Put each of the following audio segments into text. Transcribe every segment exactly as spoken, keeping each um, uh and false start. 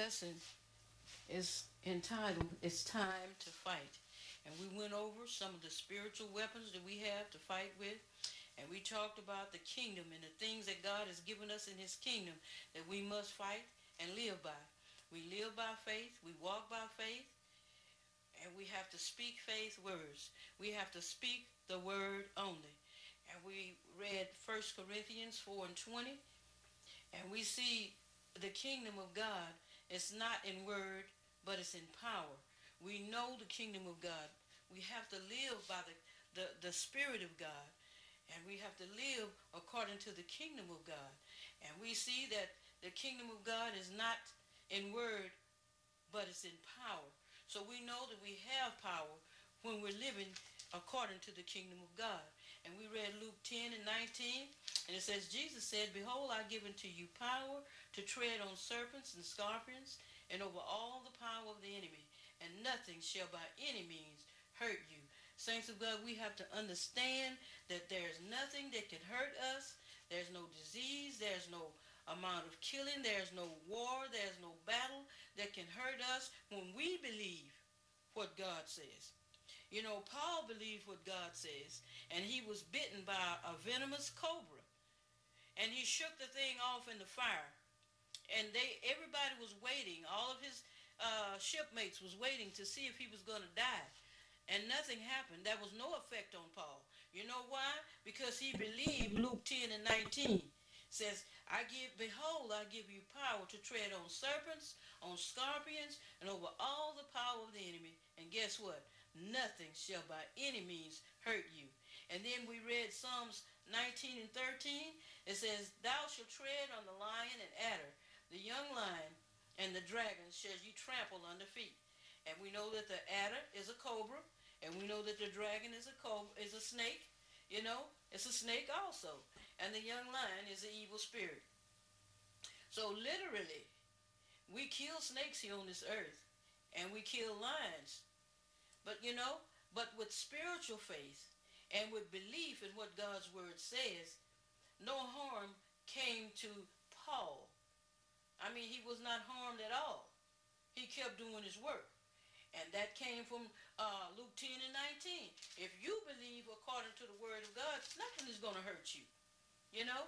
lesson is entitled It's Time to Fight. And we went over some of the spiritual weapons that we have to fight with. And we talked about the kingdom and the things that God has given us in his kingdom that we must fight and live by. We live by faith, we walk by faith, and we have to speak faith words. We have to speak the word only. And we read First Corinthians four and twenty, and we see the kingdom of God is not in word, but it's in power. We know the kingdom of God. We have to live by the, the, the Spirit of God. And we have to live according to the kingdom of God. And we see that the kingdom of God is not in word, but it's in power. So we know that we have power when we're living according to the kingdom of God. And we read Luke ten and nineteen, and it says, Jesus said, Behold, I give unto you power to tread on serpents and scorpions, and over all the power of the enemy, and nothing shall by any means hurt you. Saints of God, we have to understand that there's nothing that can hurt us. There's no disease. There's no amount of killing. There's no war. There's no battle that can hurt us when we believe what God says. You know, Paul believed what God says, and he was bitten by a venomous cobra, and he shook the thing off in the fire, and they everybody was waiting. All of his uh, shipmates was waiting to see if he was going to die, and nothing happened. There was no effect on Paul. You know why? Because he believed Luke ten and nineteen says, I give, behold, I give you power to tread on serpents, on scorpions, and over all the power of the enemy. And guess what? Nothing shall by any means hurt you. And then we read Psalms nineteen and thirteen. It says, Thou shalt tread on the lion and adder, the young lion and the dragon shall you trample under feet. And we know that the adder is a cobra, and we know that the dragon is a cobra, is a snake. You know, it's a snake also. And the young lion is an evil spirit. So literally, we kill snakes here on this earth, and we kill lions. But you know, but with spiritual faith and with belief in what God's word says, no harm came to Paul. I mean, he was not harmed at all. He kept doing his work. And that came from uh, Luke ten and nineteen. If you believe according to the word of God, nothing is going to hurt you. You know?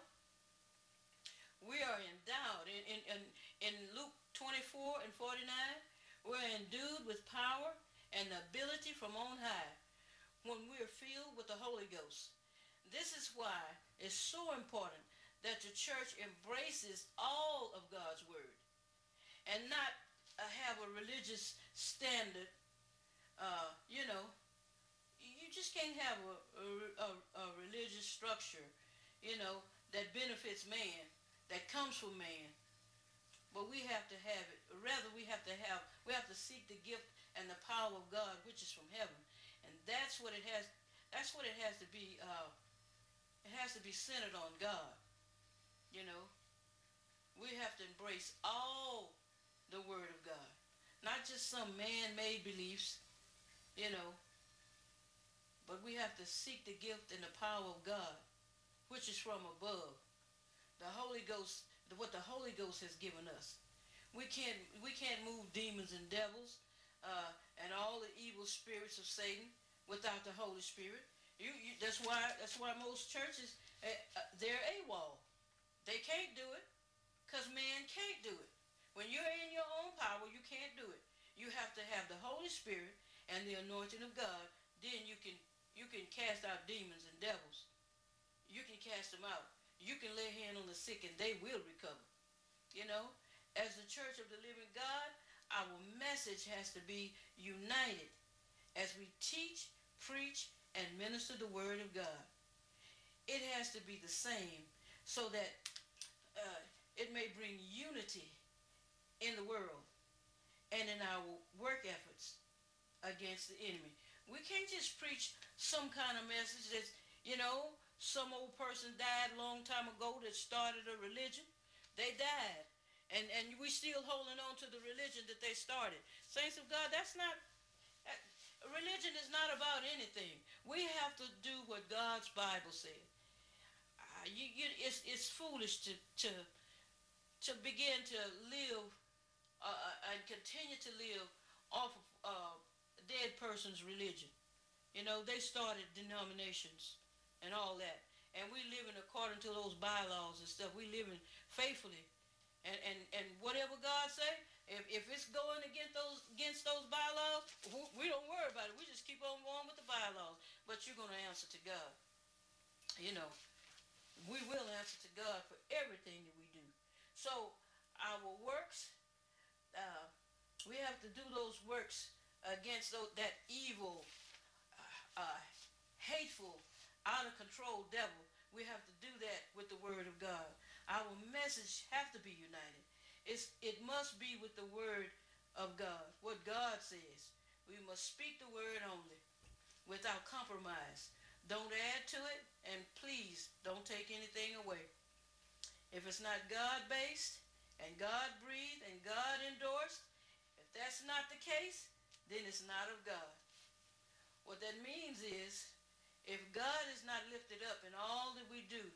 We are endowed. In, in, in, in Luke twenty-four and forty-nine, we're endued with power and the ability from on high when we are filled with the Holy Ghost. This is why it's so important that the church embraces all of God's word and not uh, have a religious standard. Uh, you know, you just can't have a, a, a, a religious structure, you know, that benefits man, that comes from man. But we have to have it. Rather, we have to have, we have to seek the gift and the power of God, which is from heaven. And that's what it has, that's what it has to be, uh, it has to be centered on God. You know, we have to embrace all the word of God, not just some man-made beliefs, you know, but we have to seek the gift and the power of God, which is from above. The Holy Ghost, what the Holy Ghost has given us. We can't, we can't move demons and devils uh, and all the evil spirits of Satan without the Holy Spirit. You, you, that's why, that's why most churches, uh, uh, they're AWOL. They can't do it because man can't do it. When you're in your own power, you can't do it. You have to have the Holy Spirit and the anointing of God. Then you can, you can cast out demons and devils. You can cast them out. You can lay hand on the sick and they will recover. You know, as the church of the living God, our message has to be united as we teach, preach, and minister the word of God. It has to be the same so that uh, it may bring unity in the world and in our work efforts against the enemy. We can't just preach some kind of message that's, you know, some old person died a long time ago that started a religion. They died. And and we still holding on to the religion that they started. Saints of God, that's not, that, religion is not about anything. We have to do what God's Bible said. Uh, you, you, it's, it's foolish to, to, to begin to live uh, uh, and continue to live off of uh, a dead person's religion. You know, they started denominations and all that. And we living according to those bylaws and stuff. We living faithfully. And, and, and whatever God say, if, if it's going against those against those bylaws, we don't worry about it. We just keep on going with the bylaws. But you're going to answer to God. You know, we will answer to God for everything that we do. So our works, uh, we have to do those works against those, that evil, uh, uh, hateful, out of control devil. We have to do that with the word of God. Our message have to be united. It's, it must be with the word of God, what God says. We must speak the word only without compromise. Don't add to it, and please don't take anything away. If it's not God-based and God-breathed and God-endorsed, if that's not the case, then it's not of God. What that means is, if God is not lifted up in all that we do,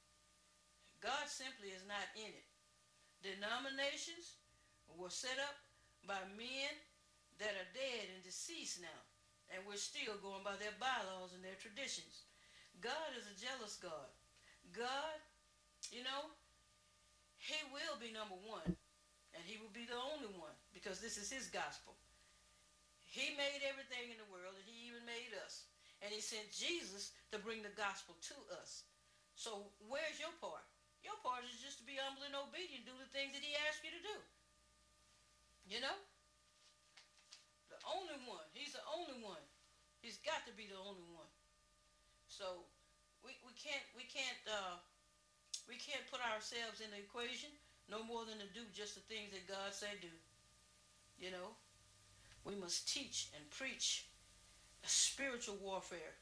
God simply is not in it. Denominations were set up by men that are dead and deceased now, and we're still going by their bylaws and their traditions. God is a jealous God. God, you know, he will be number one, and he will be the only one, because this is his gospel. He made everything in the world, and he even made us. And he sent Jesus to bring the gospel to us. So where's your part? Your part is just to be humble and obedient, do the things that he asked you to do. You know? The only one. He's the only one. He's got to be the only one. So we, we can't we can't uh, we can't put ourselves in the equation no more than to do just the things that God say do. You know? We must teach and preach a spiritual warfare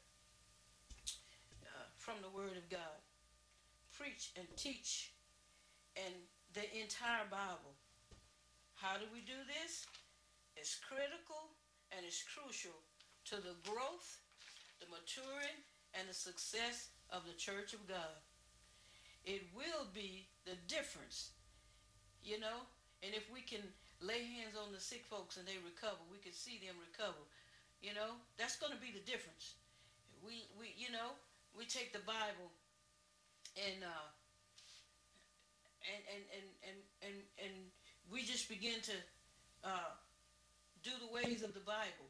uh, from the Word of God. Preach and teach and the entire Bible. How do we do this? It's critical and it's crucial to the growth, the maturing, and the success of the Church of God. It will be the difference, you know, and if we can lay hands on the sick folks and they recover, we can see them recover, you know, that's going to be the difference. We, we, you know, we take the Bible and, uh, and, and, and, and, and, and we just begin to uh, do the ways of the Bible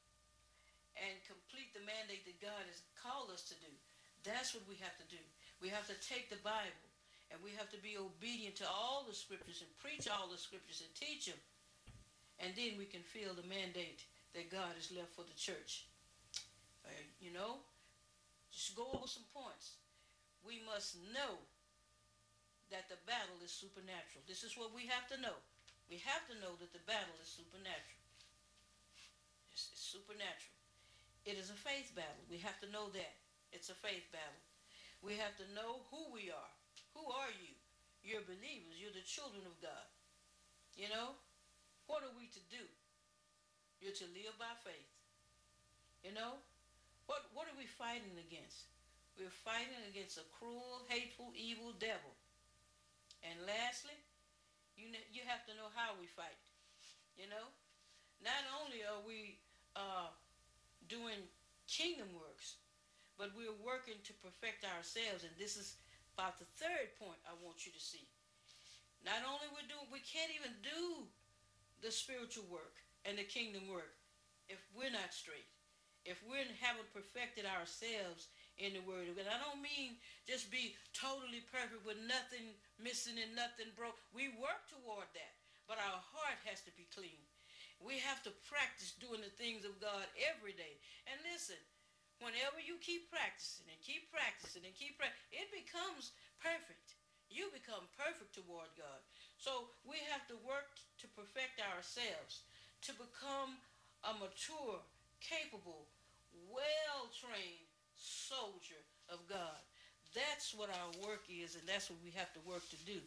and complete the mandate that God has called us to do. That's what we have to do. We have to take the Bible and we have to be obedient to all the scriptures and preach all the scriptures and teach them. And then we can feel the mandate that God has left for the church. Uh, you know, just go over some points. We must know that the battle is supernatural. This is what we have to know. We have to know that the battle is supernatural. It's, it's supernatural. It is a faith battle. We have to know that. It's a faith battle. We have to know who we are. Who are you? You're believers. You're the children of God. You know? What are we to do? You're to live by faith. You know? What, what are we fighting against? We're fighting against a cruel, hateful, evil devil. And lastly, you, you have to know how we fight. You know? Not only are we uh, doing kingdom works, but we're working to perfect ourselves. And this is about the third point I want you to see. Not only we're doing, we can't even do the spiritual work and the kingdom work if we're not straight. If we haven't perfected ourselves in the Word of God. I don't mean just be totally perfect with nothing missing and nothing broke. We work toward that, but our heart has to be clean. We have to practice doing the things of God every day. And listen, whenever you keep practicing and keep practicing and keep practicing, it becomes perfect. You become perfect toward God. So we have to work to perfect ourselves, to become a mature, capable, well-trained soldier of God. That's what our work is, and that's what we have to work to do.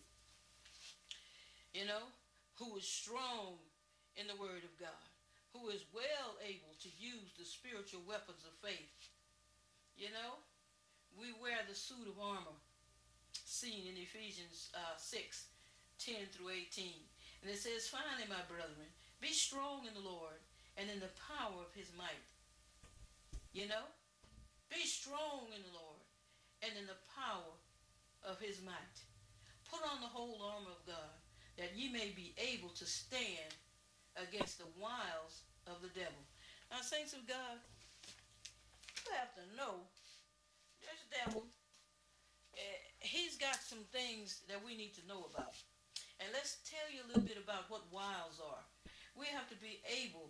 You know, who is strong in the Word of God, who is well able to use the spiritual weapons of faith. You know, we wear the suit of armor seen in Ephesians uh, six, ten through eighteen. And it says, finally, my brethren, be strong in the Lord and in the power of his might. You know? Be strong in the Lord and in the power of his might. Put on the whole armor of God, that ye may be able to stand against the wiles of the devil. Now, saints of God, you have to know this devil, uh, he's got some things that we need to know about. And let's tell you a little bit about what wiles are. We have to be able,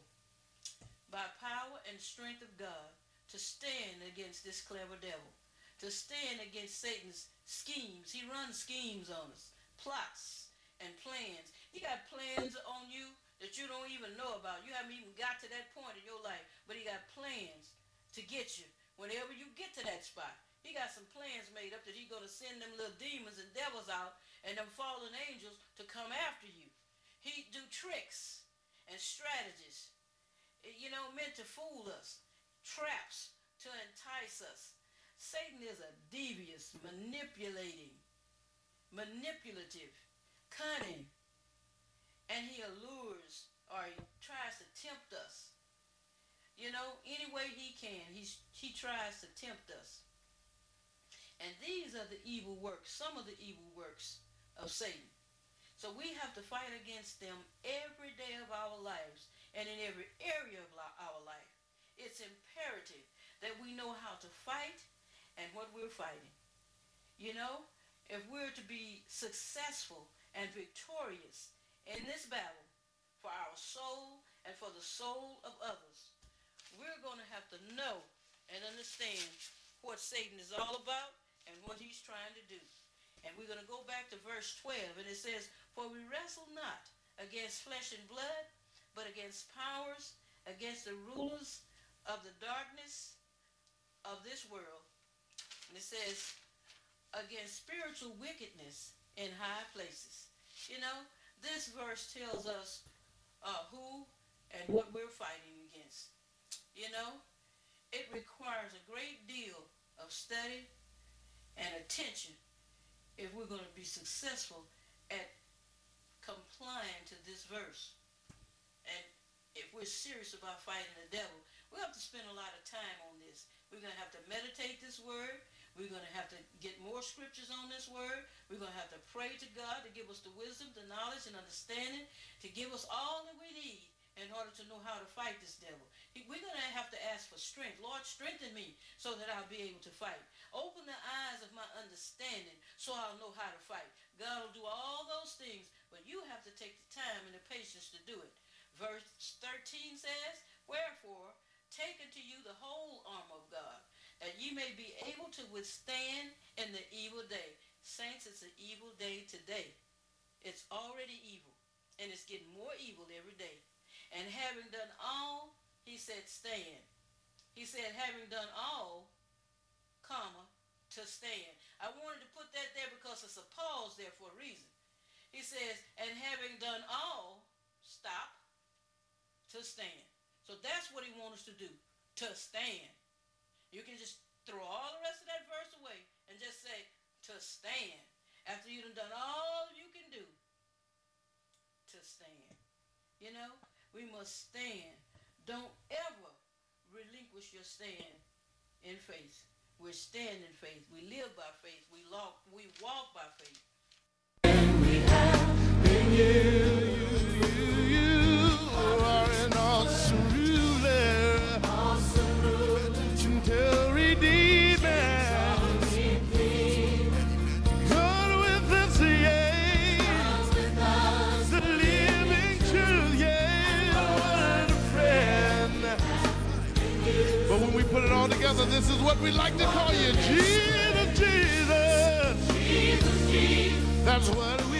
by power and strength of God, to stand against this clever devil, to stand against Satan's schemes. He runs schemes on us, plots and plans. He got plans on you that you don't even know about. You haven't even got to that point in your life, but he got plans to get you. Whenever you get to that spot, he got some plans made up that he's going to send them little demons and devils out and them fallen angels to come after you. He do tricks and strategies, you know, meant to fool us, traps to entice us. Satan is a devious, manipulating, manipulative, cunning, and he allures or he tries to tempt us. You know, any way he can, he's, he tries to tempt us. And these are the evil works, some of the evil works of Satan. So we have to fight against them every day of our lives and in every area of our life. It's imperative that we know how to fight and what we're fighting. You know, if we're to be successful and victorious in this battle for our soul and for the soul of others, we're going to have to know and understand what Satan is all about and what he's trying to do. And we're going to go back to verse twelve, and it says, for we wrestle not against flesh and blood, but against powers, against the rulers of the darkness of this world. And it says, against spiritual wickedness in high places. You know, this verse tells us uh, who and what we're fighting against. You know, it requires a great deal of study and attention if we're going to be successful at complying to this verse. And if we're serious about fighting the devil, we have to spend a lot of time on this. We're going to have to meditate this word. We're going to have to get more scriptures on this word. We're going to have to pray to God to give us the wisdom, the knowledge, and understanding, to give us all that we need in order to know how to fight this devil. We're going to have to ask for strength. Lord, strengthen me so that I'll be able to fight. Open the eyes of my understanding so I'll know how to fight. God will do all those things, but you have to take the time and the patience to do it. Verse thirteen says, wherefore, take unto you the whole armor of God, that ye may be able to withstand in the evil day. Saints, it's an evil day today. It's already evil, and it's getting more evil every day. And having done all, he said, stand. He said, having done all, comma, to stand. I wanted to put that there because it's a pause there for a reason. He says, and having done all, stop, to stand. So that's what he wants us to do, to stand. You can just throw all the rest of that verse away and just say, to stand. After you've done all you can do, to stand. You know, we must stand. Don't ever relinquish your stand in faith. We stand in faith. We live by faith. We walk, we walk by faith. And we have in you, you, you are an awesome ruler, awesome ruler, gentle redeemer, God with us, yeah, God with us, the living truth, yeah, what a friend. But when we put it all together, this is what we like to call you, Jesus, Jesus, Jesus, Jesus. That's what we